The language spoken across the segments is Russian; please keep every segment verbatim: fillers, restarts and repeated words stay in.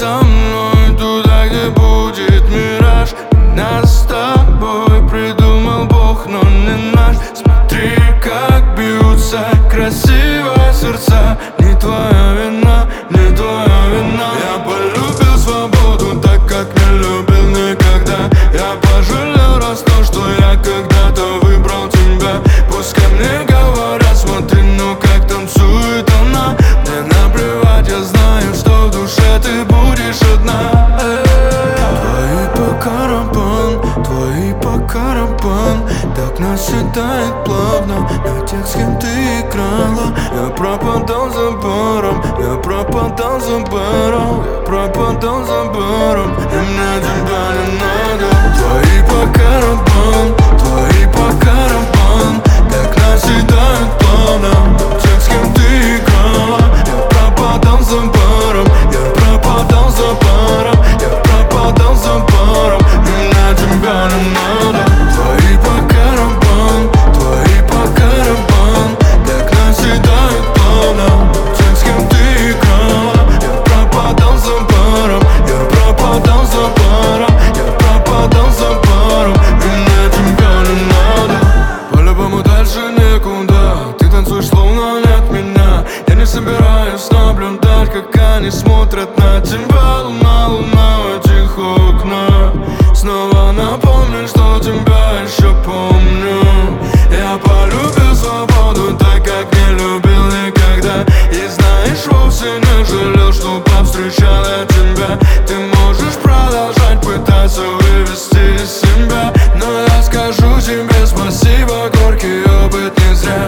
со мной туда, где будет мираж. Нас с тобой придумал Бог, но не наш. Смотри, как бьются красиво сердца. Не твоя вина, не твоя вина. Я полюбил свободу так, как не любил никогда. Я пожалел раз то, что я когда-то выбрал тебя. Пускай мне говорят, смотри, ну как танцует она. Мне наплевать, я знаю, что в душе ты будешь одна. Твои по карабан, твои по карабан. Так наседает плавно на тех, с кем ты играла. Я пропадал за баром, я пропадал за баром, я пропадал за баром, и мне тебя не надо. Твои по карабан, твои по карабан. Так наседает плавно на тех, с кем ты играла. Я пропадал за баром, я пропадал за баром, я пропадал за баром, и мне тебя не надо. Твои по карабан, твои по карабан. Так наседает плавно на тех, с кем ты играла. Я пропадал за баром, я пропадал за баром, я пропадал за баром, и мне тебя не надо. По-любому дальше некуда. Ты танцуешь, словно нет меня. Я не собираюсь наблюдать, как они смотрят на тебя. Луна, луна в этих окнах. Снова напомню, что тебя еще помню. Я полюбил свободу так, как не любил никогда. И знаешь, вовсе не жалел, что повстречал я тебя. Ты можешь продолжать пытаться вывести из себя, но я скажу тебе спасибо, горький опыт не зря.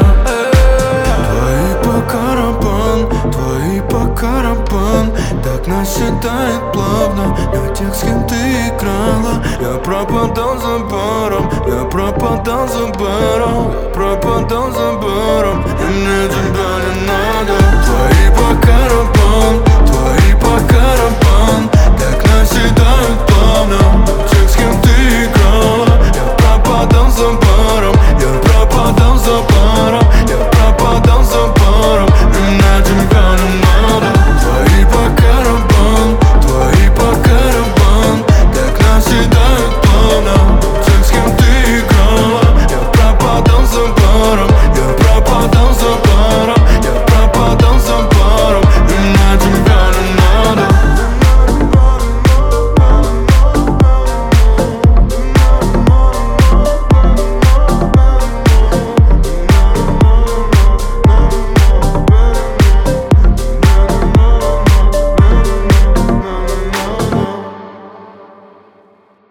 Твои по карабан, твои по карабан. Так наседает плавно на тех, с кем ты играла. Я пропадал за баром, я пропадал за баром, я пропадал за баром, и мне тебя не надо. Твои